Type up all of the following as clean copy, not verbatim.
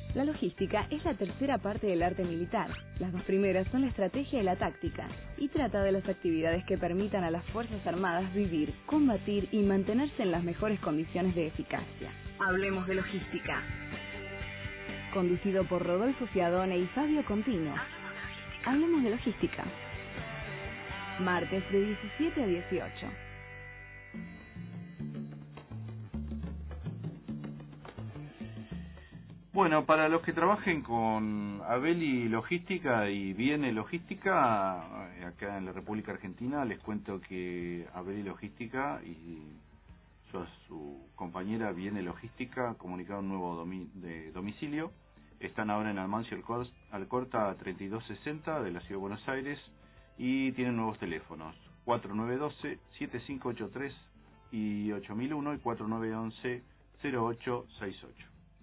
La logística es la tercera parte del arte militar. Las dos primeras son la estrategia y la táctica, y trata de las actividades que permitan a las Fuerzas Armadas vivir, combatir y mantenerse en las mejores condiciones de eficacia. Hablemos de logística. Conducido por Rodolfo Fiadone y Fabio Contino. Hablemos de logística. Martes de 17 a 18. Bueno, para los que trabajen con Abeli Logística y Viene Logística, acá en la República Argentina, les cuento que Abeli Logística y su compañera Viene Logística comunicaron un nuevo de domicilio. Están ahora en Almancio Alcorta 3260 de la Ciudad de Buenos Aires y tienen nuevos teléfonos 4912-7583 y 8001 y 4911-0868.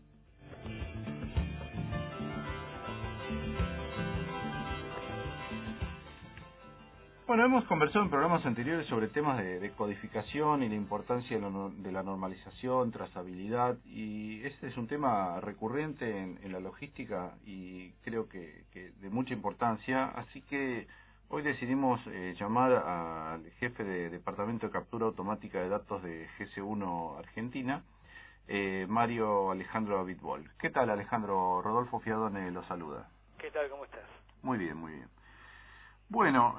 Bueno, hemos conversado en programas anteriores sobre temas de codificación y la importancia de la normalización, trazabilidad, y este es un tema recurrente en la logística y creo que de mucha importancia, así que hoy decidimos llamar al jefe de Departamento de Captura Automática de Datos de GC1 Argentina, Mario Alejandro Bitbol. ¿Qué tal, Alejandro? Rodolfo Fiadone lo saluda. ¿Qué tal? ¿Cómo estás? Muy bien, muy bien. Bueno,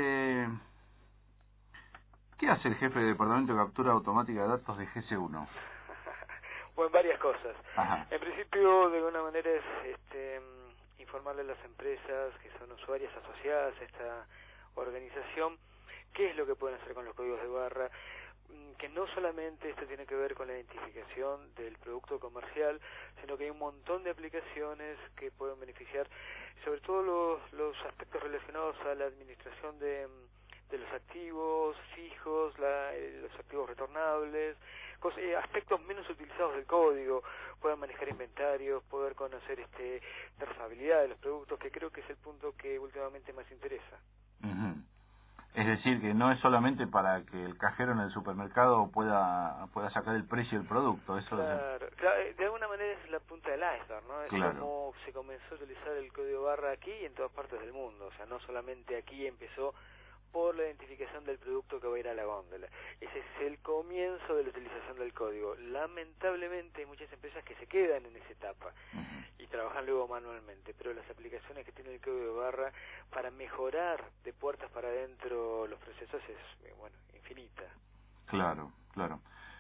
¿qué hace el jefe de Departamento de Captura Automática de Datos de GC1? Bueno, varias cosas. Ajá. En principio, de alguna manera es informarle a las empresas que son usuarias asociadas a esta organización qué es lo que pueden hacer con los códigos de barra, que no solamente esto tiene que ver con la identificación del producto comercial, sino que hay un montón de aplicaciones que pueden beneficiar, sobre todo los aspectos relacionados a la administración de los activos fijos, los activos retornables, aspectos menos utilizados del código, poder manejar inventarios, poder conocer trazabilidad de los productos, que creo que es el punto que últimamente más interesa. Uh-huh. Es decir, que no es solamente para que el cajero en el supermercado pueda sacar el precio del producto. Eso claro, de alguna manera es la punta del iceberg, ¿no? Es claro. como se comenzó a utilizar el código barra aquí y en todas partes del mundo. O sea, no solamente aquí empezó por la identificación del producto que va a ir a la góndola. Ese es el comienzo de la utilización del código. Lamentablemente hay muchas empresas que se quedan en esa etapa y trabajan luego manualmente, pero las aplicaciones que tiene el código de barra para mejorar de puertas para adentro los procesos es, infinita. Claro, claro.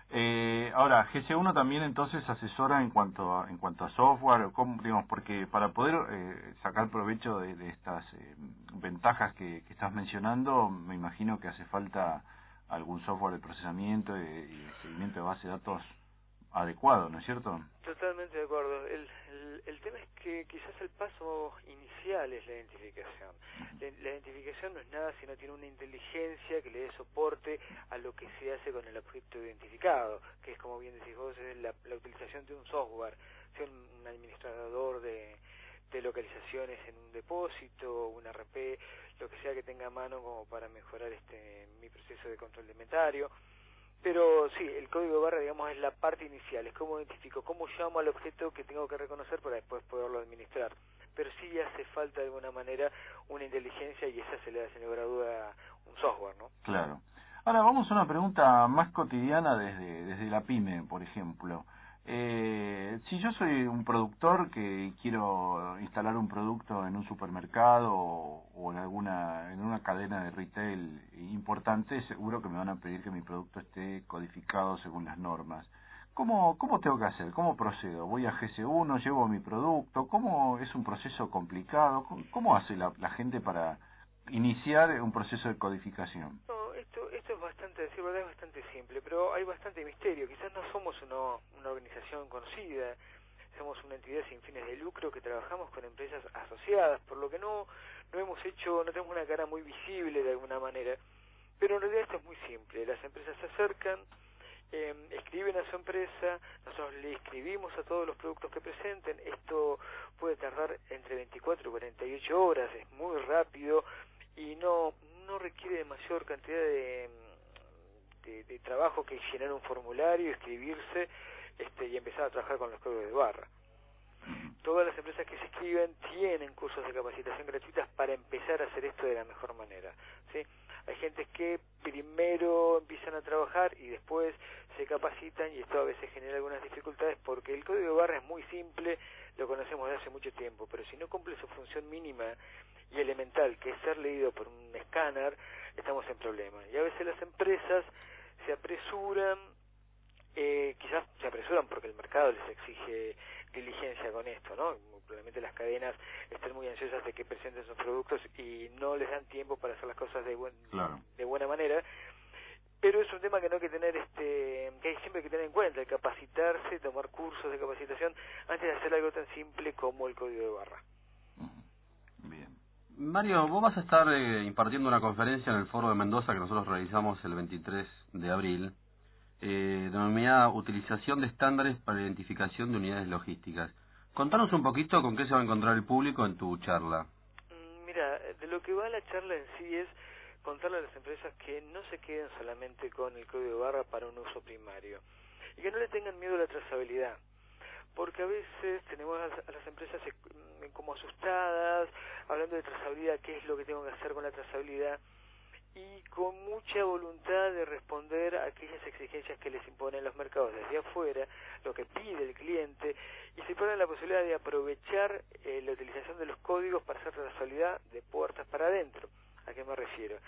Ahora, GC1 también entonces asesora en cuanto a software, digamos, porque para poder sacar provecho de estas ventajas que estás mencionando, me imagino que hace falta algún software de procesamiento y de seguimiento de base de datos adecuado, ¿no es cierto? Totalmente de acuerdo. El tema es que quizás el paso inicial es la identificación. La identificación no es nada si no tiene una inteligencia que le dé soporte a lo que se hace con el objeto identificado, que es, como bien decís vos, es la utilización de un software, sea un administrador de localizaciones en un depósito, un RP, lo que sea que tenga a mano como para mejorar mi proceso de control de inventario. Pero sí, el código barra, digamos, es la parte inicial, es cómo identifico, cómo llamo al objeto que tengo que reconocer para después poderlo administrar. Pero sí hace falta de alguna manera una inteligencia y esa se le da sin lugar a duda un software, ¿no? Claro. Ahora vamos a una pregunta más cotidiana desde la pyme, por ejemplo. Si yo soy un productor que quiero instalar un producto en un supermercado o en una cadena de retail importante, seguro que me van a pedir que mi producto esté codificado según las normas. ¿Cómo tengo que hacer? ¿Cómo procedo? ¿Voy a GC1, llevo mi producto? ¿Cómo es un proceso complicado? ¿Cómo hace la gente para iniciar un proceso de codificación? No, esto es bastante, decir verdad, es bastante simple, pero hay bastante misterio. Quizás no somos una organización conocida, somos una entidad sin fines de lucro que trabajamos con empresas asociadas, por lo que no tenemos una cara muy visible de alguna manera, pero en realidad esto es muy simple. Las empresas se acercan, escriben a su empresa, nosotros le escribimos a todos los productos que presenten. Esto puede tardar entre 24 y 48 horas, es muy rápido y no requiere de mayor cantidad de trabajo que llenar un formulario, escribirse y empezar a trabajar con los códigos de barra. Todo todas las empresas que se inscriben tienen cursos de capacitación gratuitas para empezar a hacer esto de la mejor manera, ¿sí? Hay gente que primero empiezan a trabajar y después se capacitan, y esto a veces genera algunas dificultades porque el código de barra es muy simple, lo conocemos desde hace mucho tiempo, pero si no cumple su función mínima y elemental, que es ser leído por un escáner, estamos en problemas. Y a veces las empresas se apresuran, quizás se apresuran porque el mercado les exige diligencia con esto, ¿no? Probablemente las cadenas estén muy ansiosas de que presenten sus productos y no les dan tiempo para hacer las cosas de buena manera, pero es un tema que no hay que tener, que hay siempre que tener en cuenta, el capacitarse, tomar cursos de capacitación antes de hacer algo tan simple como el código de barra. Bien. Mario, vos vas a estar impartiendo una conferencia en el Foro de Mendoza que nosotros realizamos el 23 de abril, denominada Utilización de estándares para la identificación de unidades logísticas. Contanos un poquito con qué se va a encontrar el público en tu charla. Mira, de lo que va la charla en sí es contarle a las empresas que no se queden solamente con el código de barra para un uso primario y que no le tengan miedo a la trazabilidad, porque a veces tenemos a las empresas como asustadas, hablando de trazabilidad, qué es lo que tengo que hacer con la trazabilidad, y con mucha voluntad de responder a aquellas exigencias que les imponen los mercados desde afuera, lo que pide el cliente, y se pone la posibilidad de aprovechar la utilización de los códigos para hacer trazabilidad de puertas para adentro. ¿A qué me refiero?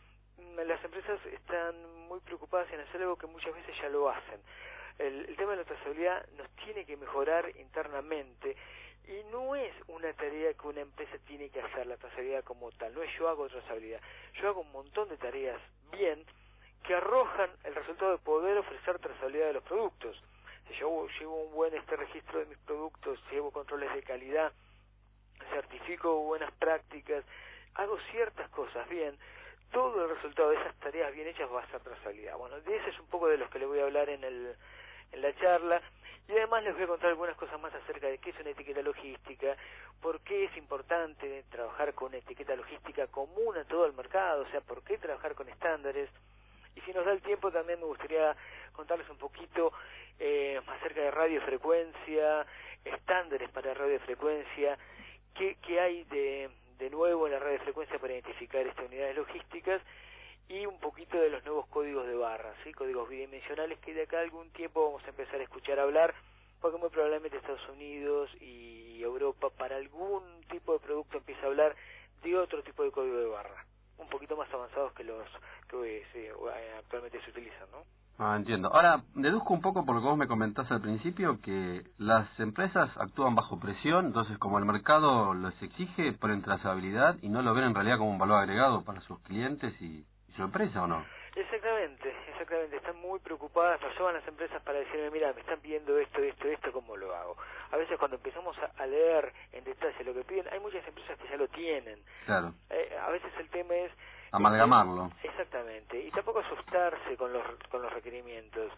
Las empresas están muy preocupadas en hacer algo que muchas veces ya lo hacen. El tema de la trazabilidad nos tiene que mejorar internamente y no es una tarea que una empresa tiene que hacer, la trazabilidad como tal. No es yo hago trazabilidad, yo hago un montón de tareas bien que arrojan el resultado de poder ofrecer trazabilidad de los productos. Si yo llevo un buen registro de mis productos, llevo controles de calidad, certifico buenas prácticas, hago ciertas cosas bien, todo el resultado de esas tareas bien hechas va a ser trazabilidad. Bueno, de ese es un poco de los que les voy a hablar en la charla, y además les voy a contar algunas cosas más acerca de qué es una etiqueta logística, por qué es importante trabajar con una etiqueta logística común a todo el mercado, o sea, por qué trabajar con estándares, y si nos da el tiempo también me gustaría contarles un poquito acerca de radiofrecuencia, estándares para radiofrecuencia, qué hay de nuevo en la radiofrecuencia para identificar estas unidades logísticas, y un poquito de los nuevos códigos de barra, ¿sí? Códigos bidimensionales que de acá a algún tiempo vamos a empezar a escuchar hablar, porque muy probablemente Estados Unidos y Europa para algún tipo de producto empieza a hablar de otro tipo de código de barra, un poquito más avanzados que los que actualmente se utilizan, ¿no? Entiendo. Ahora, deduzco un poco por lo que vos me comentaste al principio, que las empresas actúan bajo presión, entonces como el mercado les exige, ponen trazabilidad y no lo ven en realidad como un valor agregado para sus clientes y su empresa, ¿o no? Exactamente, están muy preocupadas, nos llaman las empresas para decirme, mira, me están pidiendo esto, ¿cómo lo hago? A veces cuando empezamos a leer en detalle lo que piden, hay muchas empresas que ya lo tienen. Claro. A veces el tema es amalgamarlo. Exactamente, y tampoco asustarse con los requerimientos.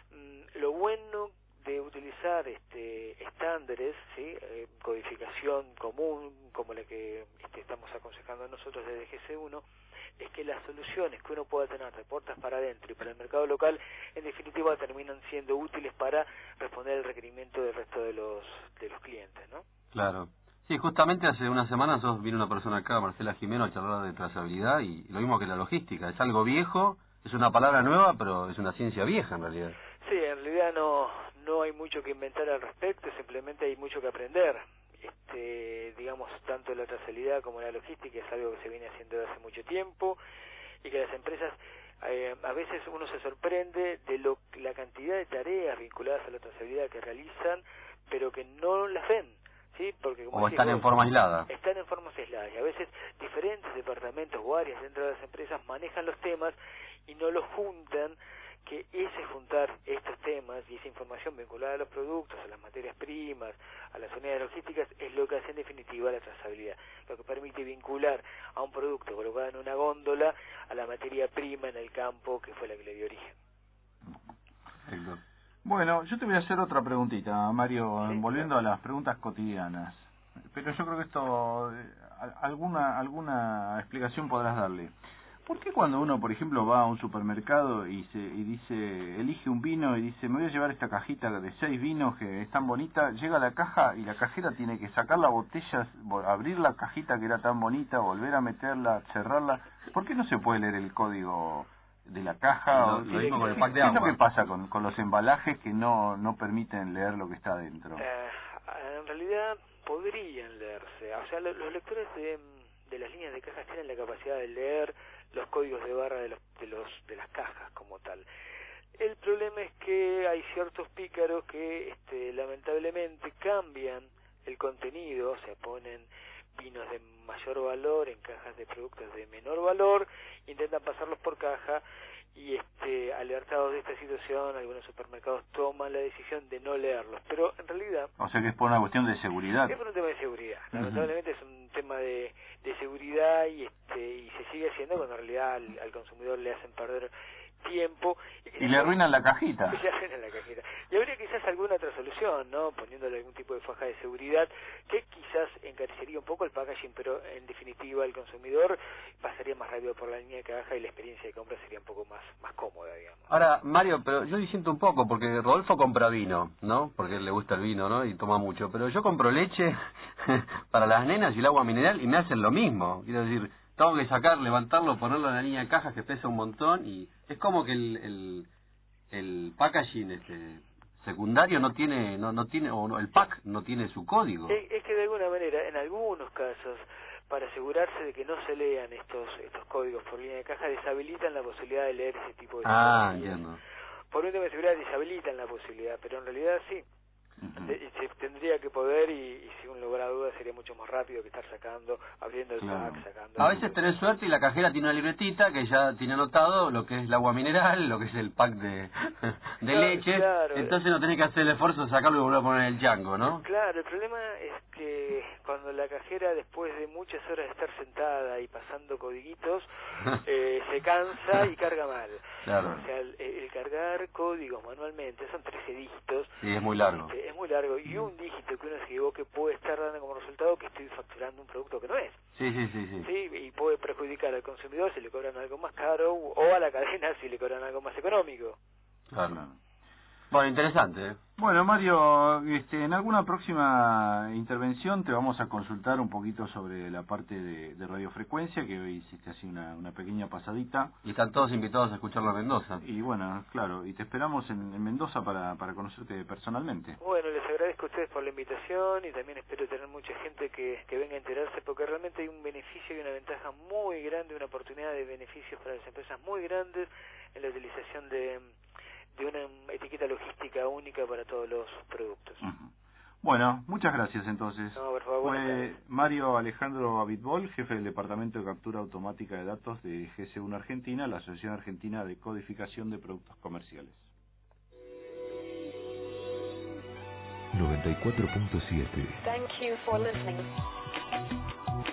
Lo bueno de utilizar estándares, ¿sí? Codificación común, como la que estamos aconsejando nosotros desde GC1, es que las soluciones que uno pueda tener de puertas para adentro y para el mercado local, en definitiva terminan siendo útiles para responder al requerimiento del resto de los clientes, ¿no? Claro. Sí, justamente hace unas semanas vino una persona acá, Marcela Jimeno, a charlar de trazabilidad, y lo mismo que la logística. Es algo viejo, es una palabra nueva, pero es una ciencia vieja en realidad. Sí, en realidad no hay mucho que inventar al respecto, simplemente hay mucho que aprender. Digamos, tanto la trazabilidad como la logística es algo que se viene haciendo desde hace mucho tiempo, y que las empresas a veces uno se sorprende de la cantidad de tareas vinculadas a la trazabilidad que realizan, pero que no las ven, ¿sí? Porque como están en forma aislada. Están en formas aisladas, y a veces diferentes departamentos o áreas dentro de las empresas manejan los temas y no los juntan, que ese juntar estos temas y esa información vinculada a los productos, a las materias primas, a las unidades logísticas, es lo que hace en definitiva la trazabilidad, lo que permite vincular a un producto colocado en una góndola a la materia prima en el campo que fue la que le dio origen. Perfecto. Bueno, yo te voy a hacer otra preguntita, Mario, Sí, volviendo claro. a las preguntas cotidianas. Pero yo creo que esto, alguna explicación podrás darle. ¿Por qué cuando uno, por ejemplo, va a un supermercado y elige un vino y dice, me voy a llevar esta cajita de 6 vinos que es tan bonita, llega a la caja y la cajera tiene que sacar la botella, abrir la cajita que era tan bonita, volver a meterla, cerrarla? ¿Por qué no se puede leer el código de la caja? Lo mismo con el pack de ¿Qué agua. es lo que pasa con los embalajes que no permiten leer lo que está adentro? En realidad podrían leerse. O sea, los lectores de las líneas de cajas tienen la capacidad de leer los códigos de barra de las cajas como tal. El problema es que hay ciertos pícaros que lamentablemente cambian el contenido, o sea, ponen vinos de mayor valor en cajas de productos de menor valor, intentan pasarlos por caja y alertados de esta situación, algunos supermercados toman la decisión de no leerlos, pero en realidad... O sea que es por una cuestión de seguridad. Es por un tema de seguridad, lamentablemente es un tema de seguridad y se sigue haciendo cuando en realidad al consumidor le hacen perder tiempo y le arruinan la cajita. Le arruinan la cajita. Y habría quizás alguna otra solución, ¿no? Poniéndole algún tipo de faja de seguridad que quizás encarecería un poco el packaging, pero en definitiva el consumidor pasaría más rápido por la línea de caja y la experiencia de compra sería un poco más cómoda, digamos. Ahora, Mario, pero yo disiento un poco, porque Rodolfo compra vino, ¿no? Porque a él le gusta el vino, ¿no? Y toma mucho. Pero yo compro leche para las nenas y el agua mineral y me hacen lo mismo. Quiero decir, tengo que levantarlo, ponerlo en la línea de cajas que pesa un montón y es como que el packaging secundario no tiene, el pack no tiene su código. Es que de alguna manera, en algunos casos, para asegurarse de que no se lean estos códigos por línea de caja, deshabilitan la posibilidad de leer ese tipo de cosas. Entiendo. Por un tema de seguridad deshabilitan la posibilidad, pero en realidad sí. Se tendría que poder y sin lugar a dudas sería mucho más rápido que estar abriendo el pack, sacando... A veces tenés suerte y la cajera tiene una libretita que ya tiene anotado lo que es el agua mineral, lo que es el pack de leche, claro. Entonces no tenés que hacer el esfuerzo de sacarlo y volver a poner el chango, ¿no? Claro, el problema es que cuando la cajera, después de muchas horas de estar sentada y pasando codiguitos, se cansa y carga mal. Claro. O sea, el cargar códigos manualmente son 13 dígitos. Sí, es muy largo. Es muy largo y un dígito que uno se equivoque puede estar dando como resultado que estoy facturando un producto que no es. Sí. Sí, y puede perjudicar al consumidor si le cobran algo más caro o a la cadena si le cobran algo más económico. Claro. Bueno, interesante. Bueno, Mario, en alguna próxima intervención te vamos a consultar un poquito sobre la parte de radiofrecuencia, que hoy hiciste así una pequeña pasadita. Y están todos invitados a escucharlo en Mendoza. Y bueno, claro, y te esperamos en Mendoza para conocerte personalmente. Bueno, les agradezco a ustedes por la invitación y también espero tener mucha gente que venga a enterarse, porque realmente hay un beneficio y una ventaja muy grande, una oportunidad de beneficios para las empresas muy grandes en la utilización de una etiqueta logística única para todos los productos. Bueno, muchas gracias entonces. No, por favor. Fue Mario Alejandro Abitbol, jefe del Departamento de Captura Automática de Datos de GC1 Argentina, la Asociación Argentina de Codificación de Productos Comerciales. 94.7. Thank you for listening.